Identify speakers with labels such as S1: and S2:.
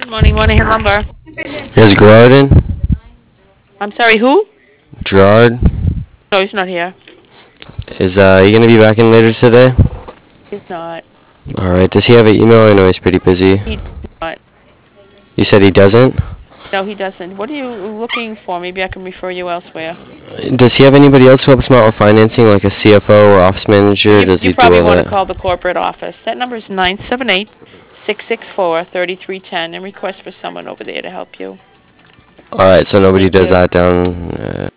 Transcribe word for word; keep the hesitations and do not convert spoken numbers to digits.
S1: Morning, Monahan Lumber.
S2: Is Gerard in?
S1: I'm sorry, who?
S2: Gerard?
S1: No, he's not here.
S2: Is uh, he going to be back in later today?
S1: He's not.
S2: Alright, does he have an email? I know he's pretty busy.
S1: He not.
S2: You said he doesn't?
S1: No, he doesn't. What are you looking for? Maybe I can refer you elsewhere.
S2: Does he have anybody else who helps him out with financing, like a C F O or office manager? Or
S1: You,
S2: does
S1: you
S2: he do
S1: probably
S2: all
S1: want to
S2: that?
S1: call the corporate office. That number is nine seven eight, six six four, three three one zero and request for someone over there to help you.
S2: Alright, so nobody
S1: Thank
S2: does
S1: you.
S2: that down... Uh,